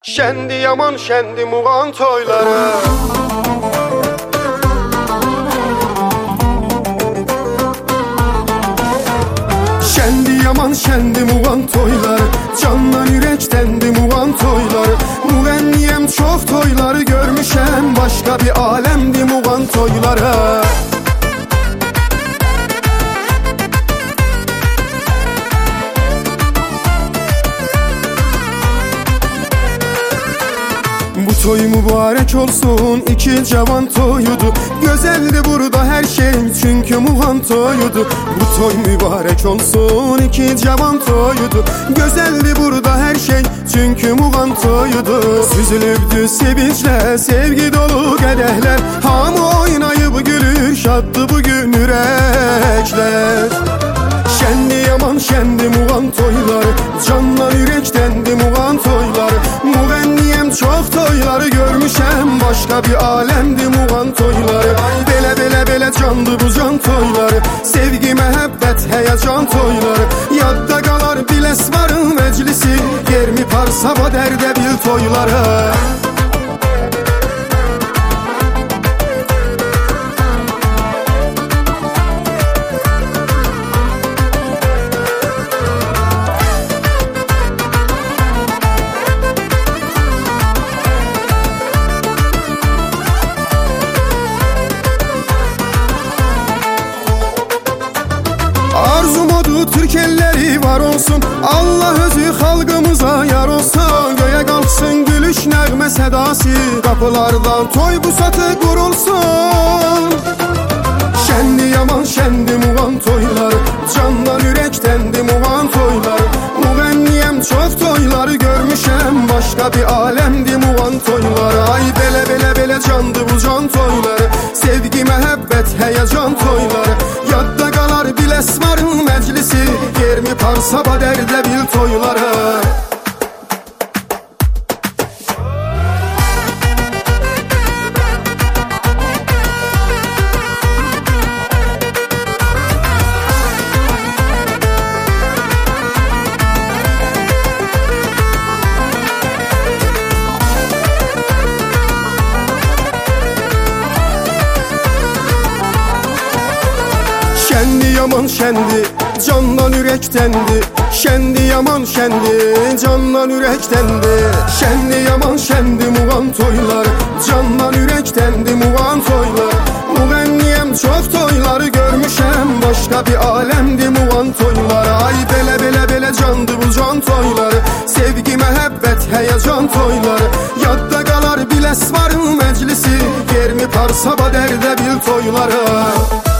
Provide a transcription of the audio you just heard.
Şendi yaman şendi muğan toyları. Şendi yaman şendi muğan toyları. Candan yürektendi muğan toyları. Müğenniyem çok toyları görmüşem. Başka bir alemdi muğan toyları. Bu toy mübarek olsun, iki cavan toyudu. Güzeldi burada her şey çünkü muğan toyudu. Bu toy mübarek olsun, iki cavan toyudu. Güzeldi burada her şey çünkü muğan toyudu. Süzülübdü sevinçle sevgi dolu kadehler. Hamı oynayıp gülür, şattı bugün yürekler. Şendi yaman şendi muğan toyları. Candan yürektendi muğan toyları. Müğenniyem çok toyları görmüşem. Başka bir alemdi muğan toyları. Bele candı bu can toyları. Sevgi, mehabbet, heyecan toyları. Yadda kalar bilesmarın meclisi. Yer mi parsava derde bil toyları. Arzum odur Türk elleri var olsun. Allah özü halkımıza yar olsun. Göğe kalksın gülüş nəğmə sedası. Kapılarda toy bu satı kurulsun. Şendi yaman şendi muğan toyları. Candan yürektendi muğan toyları. Müğenniyem çok toyları görmüşem. Başka bir alemdi muğan toyları. Ay bele candı bu can toyları. Sevgi, mehabbet, heyecan toyları. Yadda kalar bilesmarın meclisi. Yer mi parsava derde bil toyları. Şendi yaman şendi, candan yürektendi. Şendi yaman şendi, candan yürektendi. Şendi yaman şendi muğan toyları. Candan yürektendi muğan toyları. Müğenniyem çok toyları görmüşem. Başka bir alemdi muğan toyları. Ay bele candı bu can toyları. Sevgi, mehabbet, heyecan toyları. Yadda kalar bilesmarın meclisi. Yer mi parsava derde bil toyları.